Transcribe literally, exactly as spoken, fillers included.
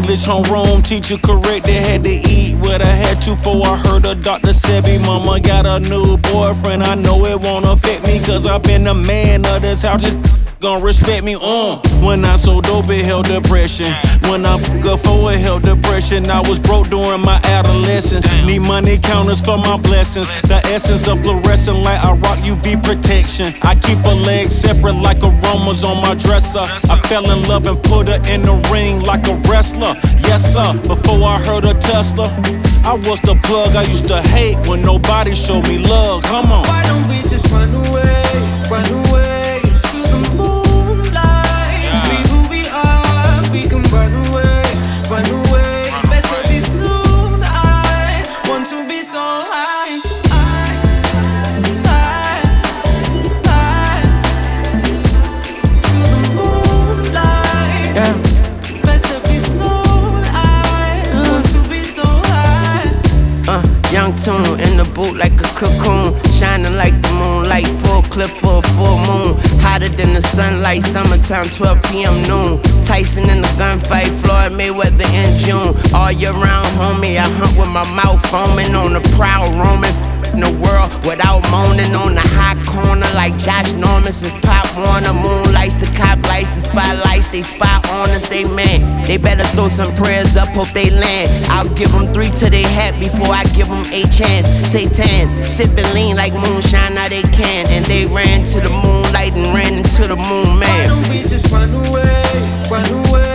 English homeroom teacher corrected, had to eat what I had to. For I heard a doctor said, "Be mama got a new boyfriend." I know it won't affect me, cause I've been the man of this house. This gon' respect me, um. When I sold dope, it held depression. When I fuck up for it held depression. I was broke during my adolescence. Need money counters for my blessings. The essence of fluorescent light, I rock U V protection. I keep her legs separate like aromas on my dresser. I fell in love and put her in the ring like a wrestler. Yes sir, before I heard a Tesla, I was the plug I used to hate when nobody showed me love. Come on. Why don't we just run away, run away to the moonlight? Yeah. Be who we are, we can run away, run away. Run Better away. Be soon. I want to be so high. I, I, I, to the moonlight. Yeah. Better be soon. I uh. want to be so high. Uh, young tune in the boot like a cocoon, shining like the moonlight, full clip for a full moon, hotter than the sunlight, summertime, twelve p m noon. Tyson in the gunfight, Floyd Mayweather in June. All year round, homie, I hunt with my mouth foaming, on the prowl, roaming in the world without moaning, on the high corner like Josh Norman. Since Pop Warner, moonlights, the cop lights, the spotlights, they spot on us, say man, they better throw some prayers up, hope they land. I'll give them three to their hat before I give them a chance. Say ten, sipping lean like moonshine, now they can. And they ran to the moonlight and ran into the moon, man. Why don't we just run away, run away